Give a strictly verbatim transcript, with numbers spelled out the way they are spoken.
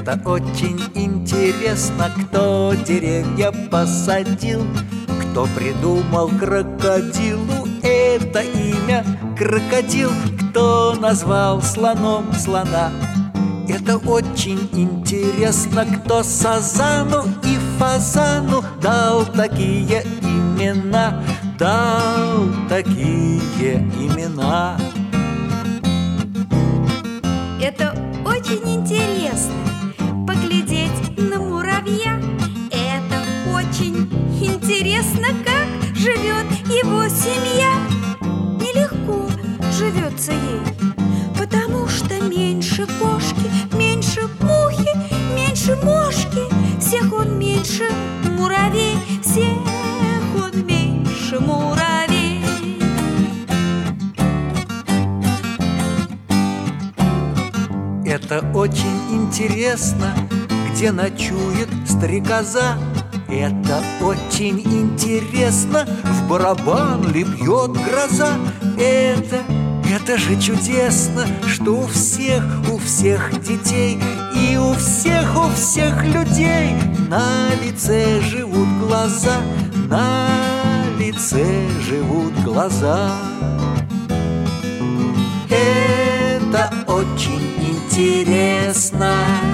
Это очень интересно, кто деревья посадил, кто придумал крокодилу это имя крокодил, кто назвал слоном слона. Это очень интересно, кто сазану и фазану дал такие имена, дал такие имена. Это очень интересно поглядеть на муравья. Это очень интересно, как живет его семья. Нелегко живется ей, потому что меньше кошки, меньше мухи, меньше мошки. Всех он меньше муравей, всех он меньше муравей. Это очень интересно, где ночует стрекоза. Это очень интересно, в барабан ли бьет гроза. Это, это же чудесно, что у всех, у всех детей и у всех, у всех людей на лице живут глаза, на лице живут глаза. Это очень интересно.